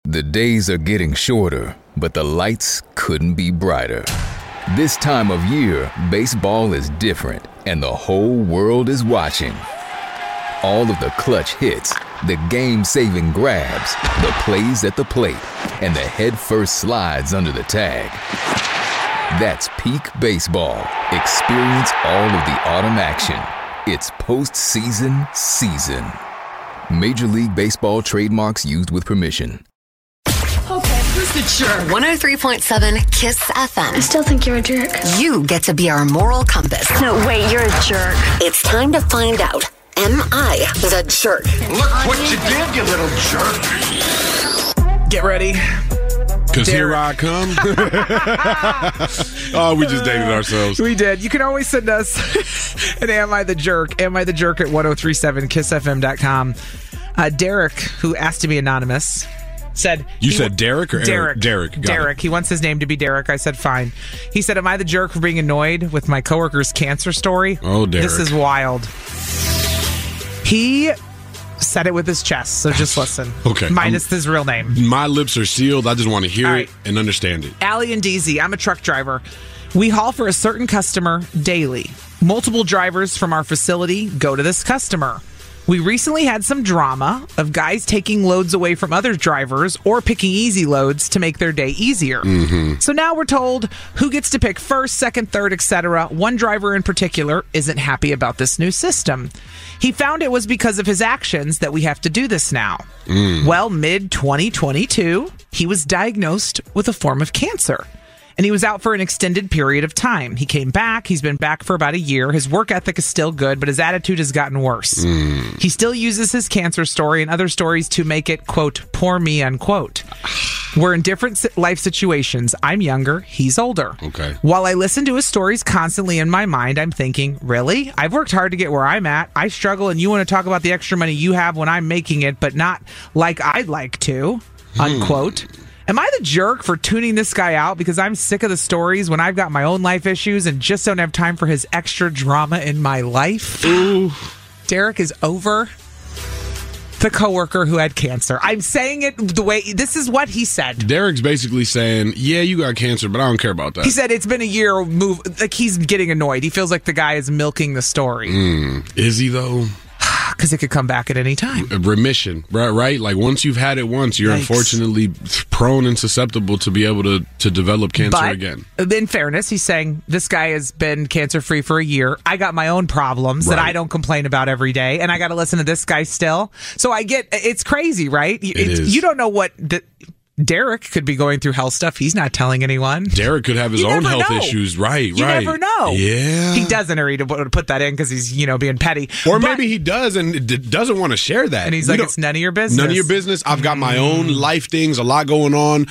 The days are getting shorter, but the lights couldn't be brighter. This time of year, baseball is different, and the whole world is watching. All of the clutch hits, the game-saving grabs, the plays at the plate, and the head-first slides under the tag. That's peak baseball. Experience all of the autumn action. It's postseason season. Major League Baseball trademarks used with permission. Okay, who's the jerk? 103.7 KISS FM. I still think you're a jerk. You get to be our moral compass. No, wait, you're a jerk. It's time to find out, am I the jerk? Look what you did, you little jerk. Get ready. Because here I come. Oh, we just dated ourselves. We did. You can always send us an Am I the Jerk? Am I the Jerk at 1037kissfm.com. Derek, who asked to be anonymous, said... You said Derek or Derek? Derek. Derek. He wants his name to be Derek. I said, fine. He said, am I the jerk for being annoyed with my coworker's cancer story? Oh, Derek. This is wild. He said it with his chest, so just listen. Okay. Minus his real name. My lips are sealed. I just want to hear it and understand it. Allie and DZ, I'm a truck driver. We haul for a certain customer daily. Multiple drivers from our facility go to this customer. We recently had some drama of guys taking loads away from other drivers or picking easy loads to make their day easier. Mm-hmm. So now we're told who gets to pick first, second, third, etc. One driver in particular isn't happy about this new system. He found it was because of his actions that we have to do this now. Well, mid-2022, he was diagnosed with a form of cancer. And he was out for an extended period of time. He came back. He's been back for about a year. His work ethic is still good, but his attitude has gotten worse. He still uses his cancer story and other stories to make it, quote, poor me, unquote. We're in different life situations. I'm younger. He's older. Okay. While I listen to his stories constantly in my mind, I'm thinking, really? I've worked hard to get where I'm at. I struggle, and you want to talk about the extra money you have when I'm making it, but not like I'd like to, unquote. Am I the jerk for tuning this guy out because I'm sick of the stories when I've got my own life issues and just don't have time for his extra drama in my life? Ooh. Derek is over the coworker who had cancer. I'm saying it the way, this is what he said. Derek's basically saying, yeah, you got cancer, but I don't care about that. He said it's been a year, like he's getting annoyed. He feels like the guy is milking the story. Is he, though? Because it could come back at any time. Remission, right? Like once you've had it once, you're unfortunately prone and susceptible to be able to develop cancer again. In fairness, he's saying this guy has been cancer-free for a year. I got my own problems that I don't complain about every day, and I got to listen to this guy still. So I get, it's crazy, right? It is. You don't know what... Derek could be going through health stuff. He's not telling anyone. Derek could have his own health issues. Right. You never know. Yeah. He doesn't, or he'd put that in because he's, being petty. Or maybe he does and doesn't want to share that. And he's like, it's none of your business. None of your business. I've got my own life things, a lot going on.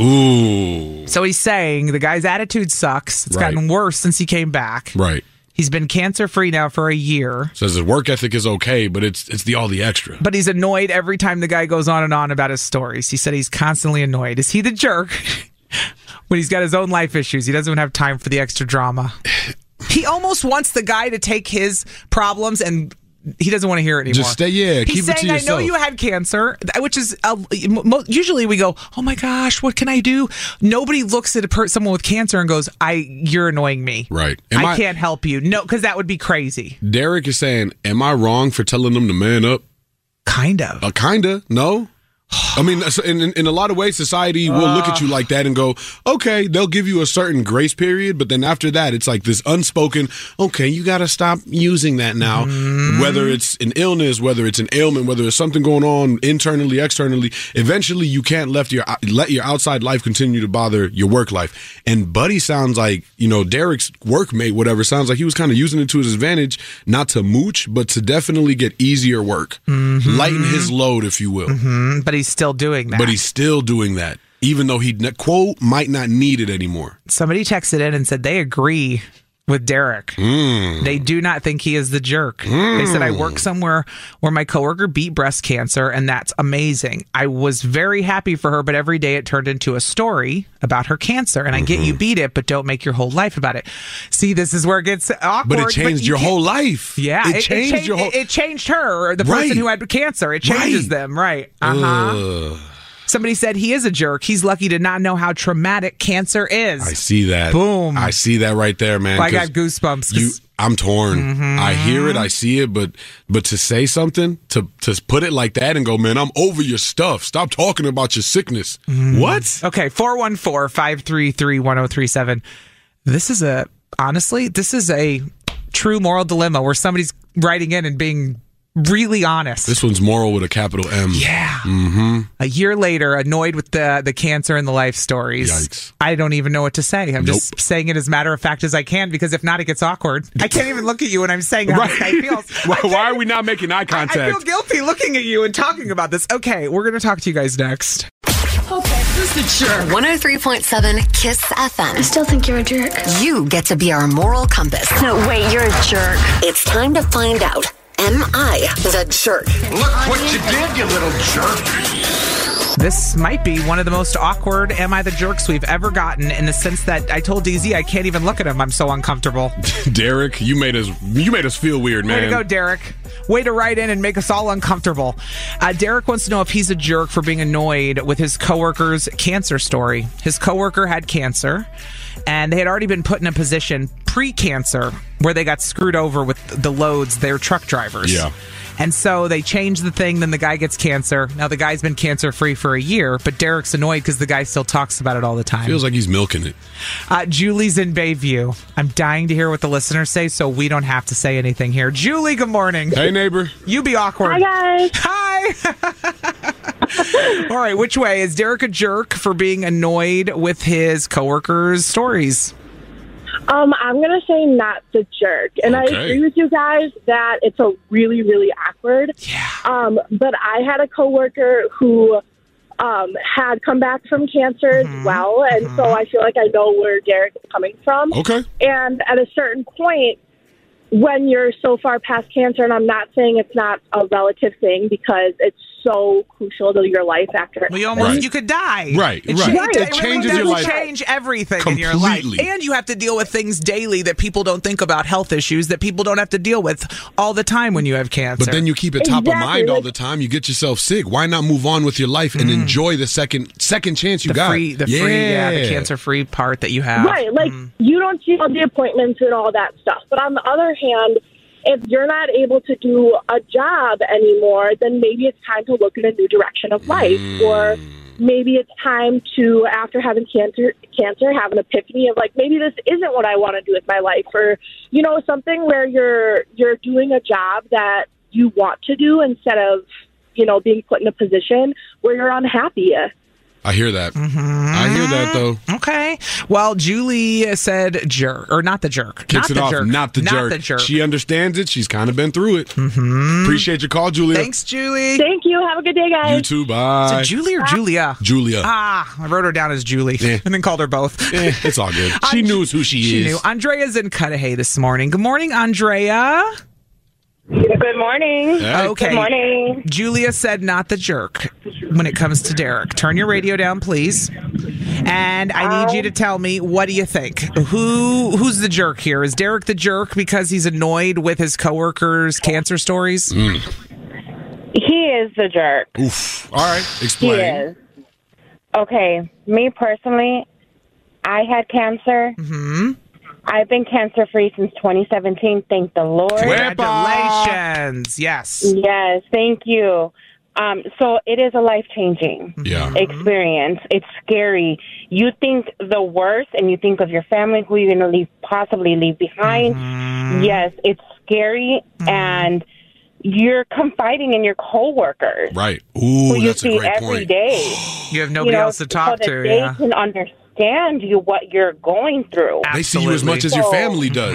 Ooh. So he's saying the guy's attitude sucks. It's gotten worse since he came back. Right. He's been cancer-free now for a year. Says his work ethic is okay, but it's all the extra. But he's annoyed every time the guy goes on and on about his stories. He said he's constantly annoyed. Is he the jerk when he's got his own life issues? He doesn't have time for the extra drama. He almost wants the guy to take his problems and... He doesn't want to hear it anymore. Just stay, keep it to yourself. He's saying, I know you had cancer, which is, usually we go, oh my gosh, what can I do? Nobody looks at someone with cancer and goes, you're annoying me. Right. I can't help you. No, because that would be crazy. Derek is saying, am I wrong for telling them to man up? Kind of. Kinda, no. I mean, in a lot of ways, society will look at you like that and go, okay, they'll give you a certain grace period, but then after that, it's like this unspoken, okay, you got to stop using that now. Whether it's an illness, whether it's an ailment, whether it's something going on internally, externally, eventually you can't let your outside life continue to bother your work life. And Buddy sounds like, Derek's workmate, whatever, sounds like he was kind of using it to his advantage, not to mooch, but to definitely get easier work. Lighten his load, if you will. But he's still doing that. Even though he, quote, might not need it anymore. Somebody texted in and said they agree with Derek. They do not think he is the jerk. They said, I work somewhere where my coworker beat breast cancer, and that's amazing. I was very happy for her, but every day it turned into a story about her cancer. And I get you beat it, but don't make your whole life about it. See, this is where it gets awkward. But it changed your whole life. Yeah. It changed your whole... It changed her, or the person who had cancer. It changes them, right. Somebody said he is a jerk. He's lucky to not know how traumatic cancer is. I see that. Boom. I see that right there, man. I got goosebumps. I'm torn. Mm-hmm. I hear it, I see it, but to say something, to put it like that and go, man, I'm over your stuff. Stop talking about your sickness. Mm-hmm. What? Okay, 414-533-1037. This is a true moral dilemma where somebody's writing in and being really honest. This one's moral with a capital M. Yeah. Mm-hmm. A year later, annoyed with the cancer and the life stories. Yikes. I don't even know what to say. I'm just saying it as matter of fact as I can, because if not, it gets awkward. I can't even look at you when I'm saying how this guy feels. Why are we not making eye contact? I feel guilty looking at you and talking about this. Okay, we're going to talk to you guys next. Okay, who's the jerk? 103.7 Kiss FM. I still think you're a jerk. You get to be our moral compass. No, wait, you're a jerk. It's time to find out. Am I the jerk? Look what you did, you little jerk. This might be one of the most awkward Am I the Jerks we've ever gotten, in the sense that I told DZ I can't even look at him. I'm so uncomfortable. Derek, you made us feel weird, man. Way to go, Derek. Way to write in and make us all uncomfortable. Derek wants to know if he's a jerk for being annoyed with his coworker's cancer story. His coworker had cancer, and they had already been put in a position pre-cancer where they got screwed over with the loads. They're truck drivers. Yeah. And so they changed the thing, then the guy gets cancer. Now the guy's been cancer-free for a year, but Derek's annoyed because the guy still talks about it all the time. Feels like he's milking it. Julie's in Bayview. I'm dying to hear what the listeners say, so we don't have to say anything here. Julie, good morning. Hey, neighbor. You be awkward. Hi, guys. Hi. All right, which way? Is Derek a jerk for being annoyed with his coworkers' stories? I'm going to say not the jerk. And I agree with you guys that it's a really, really awkward. Yeah. But I had a coworker who had come back from cancer as well. And so I feel like I know where Derek is coming from. Okay. And at a certain point, when you're so far past cancer, and I'm not saying it's not a relative thing because it's so crucial to your life after it. You could die. Right. It changes your life. Change everything completely. in your life. And you have to deal with things daily that people don't think about, health issues that people don't have to deal with all the time when you have cancer. But then you keep it top of mind all the time. You get yourself sick. Why not move on with your life and enjoy the second chance you got? The cancer-free part that you have. Right. Like, you don't see all the appointments and all that stuff. But on the other hand, if you're not able to do a job anymore, then maybe it's time to look in a new direction of life. Or maybe it's time to, after having cancer, have an epiphany of like, maybe this isn't what I want to do with my life. Or, something where you're doing a job that you want to do instead of, being put in a position where you're unhappy. I hear that. I hear that, though. Okay. Well, Julie said jerk, or not the jerk. Kicks it off, not the jerk. She understands it. She's kind of been through it. Appreciate your call, Julia. Thanks, Julie. Thank you. Have a good day, guys. You too. Bye. Is it Julie or Julia? Julia. I wrote her down as Julie and then called her both. It's all good. She knew who she is. She knew. Andrea's in Cudahy this morning. Good morning, Andrea. Good morning. Hey. Okay. Good morning. Julia said not the jerk when it comes to Derek. Turn your radio down, please. And I need you to tell me, what do you think? Who's the jerk here? Is Derek the jerk because he's annoyed with his coworkers' cancer stories? He is the jerk. Oof. All right. Explain. He is. Okay. Me personally, I had cancer. I've been cancer-free since 2017. Thank the Lord. Congratulations. Yes. Yes, thank you. So it is a life-changing experience. It's scary. You think the worst, and you think of your family, who you're going to possibly leave behind. Yes, it's scary, and you're confiding in your coworkers. Right. Ooh, who you that's see a great every point. day. You have nobody else to talk so to. that they can understand what you're going through. They see you as much as your family does.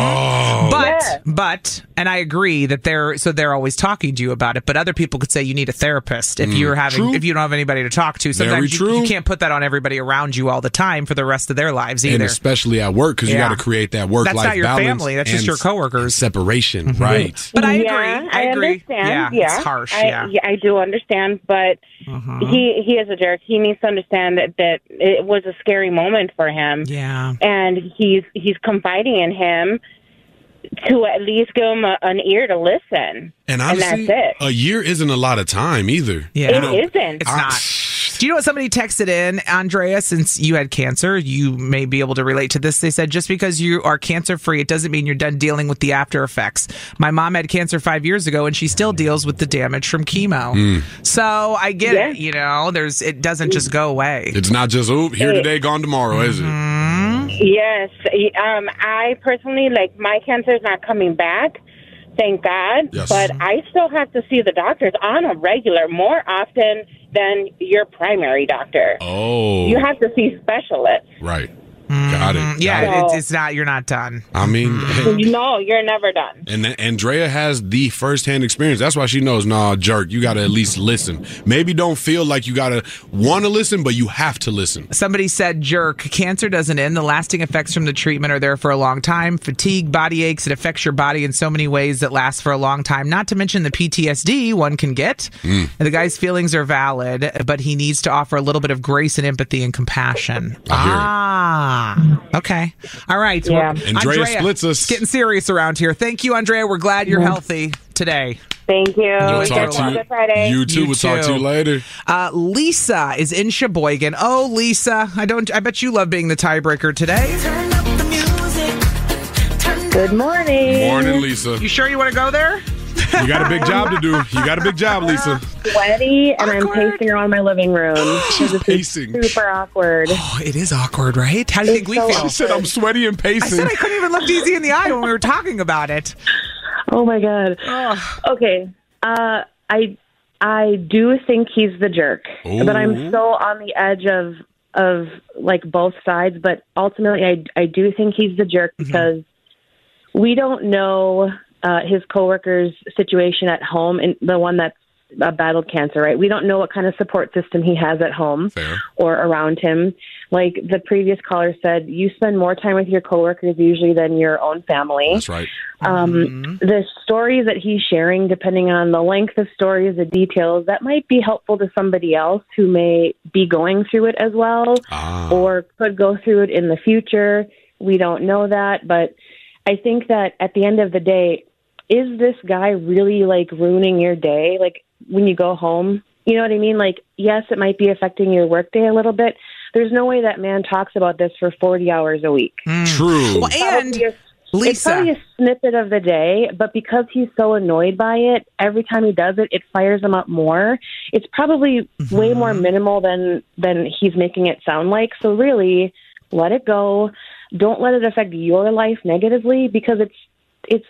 But and I agree that they're always talking to you about it, but other people could say you need a therapist if you don't have anybody to talk to. Sometimes you can't put that on everybody around you all the time for the rest of their lives either. And especially at work, because you got to create that work-life balance. That's not your family. That's just your coworkers. Separation, right. But I agree. I understand. Yeah, it's harsh. I do understand, but he is a jerk. He needs to understand that it was a scary moment for him. Yeah. And he's confiding in him to at least give him an ear to listen. And honestly, that's it. a year isn't a lot of time either. Yeah. It isn't. It's not. Do you know what somebody texted in, Andrea? Since you had cancer, you may be able to relate to this. They said, just because you are cancer-free, it doesn't mean you're done dealing with the after effects. My mom had cancer 5 years ago, and she still deals with the damage from chemo. So I get it. You know, it doesn't just go away. It's not just, here today, gone tomorrow, is it? Yes. I personally, my cancer is not coming back. Thank God. Yes. But I still have to see the doctors on a regular, more often than your primary doctor. Oh. You have to see specialists. Right. Got it. Yeah, it's not. You're not done. I mean, No, you're never done. and Andrea has the firsthand experience. That's why she knows, jerk, you got to at least listen. Maybe don't feel like you got to want to listen, but you have to listen. Somebody said, jerk, cancer doesn't end. The lasting effects from the treatment are there for a long time. Fatigue, body aches, it affects your body in so many ways that last for a long time. Not to mention the PTSD one can get. And the guy's feelings are valid, but he needs to offer a little bit of grace and empathy and compassion. Okay. All right. Yeah. Well, Andrea splits us. Getting serious around here. Thank you, Andrea. We're glad you're healthy today. Thank you. We'll talk to Good Friday. you too. You We'll talk to too. you later. Lisa is in Sheboygan. Oh, Lisa, I bet you love being the tiebreaker today. Good morning. Morning, Lisa. You sure you want to go there? You got a big job to do. You got a big job, Lisa. Sweaty, and I'm pacing around my living room. She's This pacing. is super awkward. Oh, it is awkward, right? How do you think we so feel? She said, I'm sweaty and I pacing. said I couldn't even look Easy in the eye when we were talking about it. Oh my God. Okay. I do think he's the jerk, but I'm so on the edge of both sides. But ultimately, I do think he's the jerk because we don't know his coworker's situation at home, and the one that's battled cancer, right? We don't know what kind of support system he has at home or around him. Like the previous caller said, you spend more time with your coworkers usually than your own family. That's right. The stories that he's sharing, depending on the length of stories, the details, that might be helpful to somebody else who may be going through it as well or could go through it in the future. We don't know that, but I think that at the end of the day, is this guy really ruining your day? When you go home, you know what I mean? Yes, it might be affecting your workday a little bit. There's no way that man talks about this for 40 hours a week. True. Well, and It's Lisa, probably a snippet of the day, but because he's so annoyed by it, every time he does it, it fires him up more. It's probably way more minimal than he's making it sound like. So really, let it go. Don't let it affect your life negatively because it's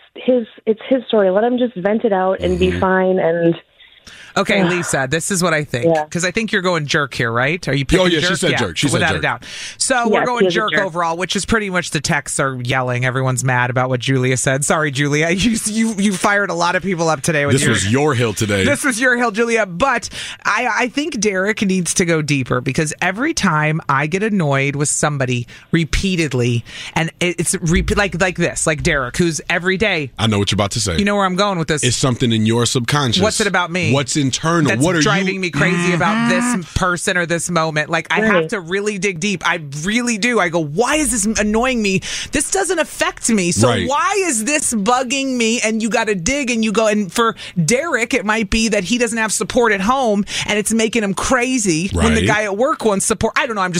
his story. Let him just vent it out and be fine. And okay, Lisa, this is what I think. Because I think you're going jerk here, right? Are you picking jerk? she said jerk. She said without jerk. a doubt. So we're going jerk overall, which is pretty much the texts are yelling. Everyone's mad about what Julia said. Sorry, Julia. You fired a lot of people up today. This was your hill today. This was your hill, Julia. But I think Derek needs to go deeper because every time I get annoyed with somebody repeatedly, and it's like this, like Derek, who's every day. I know what you're about to say. You know where I'm going with this. It's something in your subconscious. What's it about me? What's internal? That's what are driving me crazy about this person or this moment. I have to really dig deep. I really do. I go, why is this annoying me? This doesn't affect me. So why is this bugging me? And you got to dig and you go. And for Derek, it might be that he doesn't have support at home and it's making him crazy when the guy at work wants support. I don't know. I'm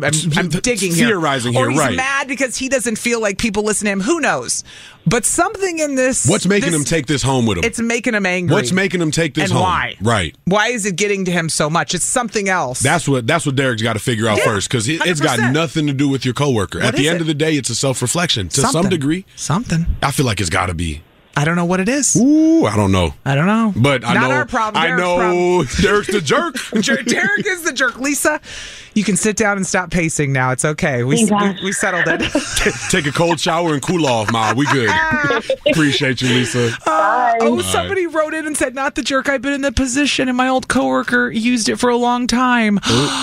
digging here. Theorizing here, or he's mad because he doesn't feel like people listen to him. Who knows? But something in this. What's making him take this home with him? It's making him angry. What's making him take this and home? Why? Right. Why is it getting to him so much? It's something else. That's what Derek's got to figure out first because it's got 100%. nothing to do with your coworker. At the end of the day, it's a self-reflection to some degree. Something. I feel like it's got to be. I don't know what it is. Ooh, I don't know. But I know. Not our problem. I know Derek's the jerk. Derek is the jerk. Lisa, you can sit down and stop pacing now. It's okay. We settled it. Take a cold shower and cool off, Ma. We good. Appreciate you, Lisa. Somebody wrote in and said, not the jerk. I've been in the position and my old coworker used it for a long time.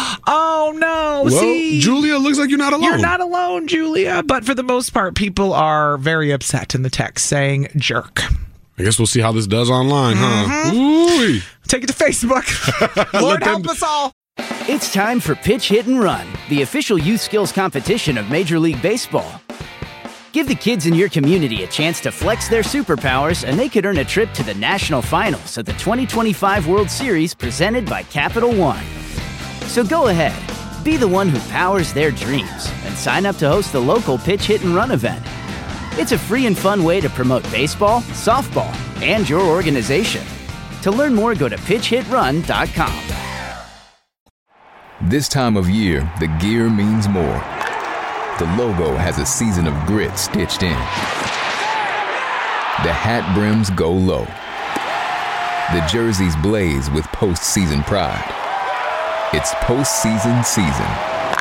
Oh, no. Well, see, Julia, looks like you're not alone. You're not alone, Julia. But for the most part, people are very upset in the text saying jerk. I guess we'll see how this does online, huh? Ooh. Take it to Facebook. Lord help us all. It's time for Pitch, Hit, and Run, the official youth skills competition of Major League Baseball. Give the kids in your community a chance to flex their superpowers, and they could earn a trip to the national finals of the 2025 World Series presented by Capital One. So go ahead, be the one who powers their dreams and sign up to host the local Pitch Hit and Run event. It's a free and fun way to promote baseball, softball, and your organization. To learn more, go to pitchhitrun.com. This time of year, the gear means more. The logo has a season of grit stitched in. The hat brims go low. The jerseys blaze with postseason pride. It's postseason season.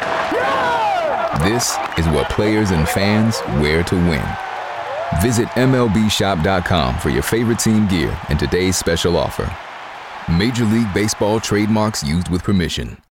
This is what players and fans wear to win. Visit MLBshop.com for your favorite team gear and today's special offer. Major League Baseball trademarks used with permission.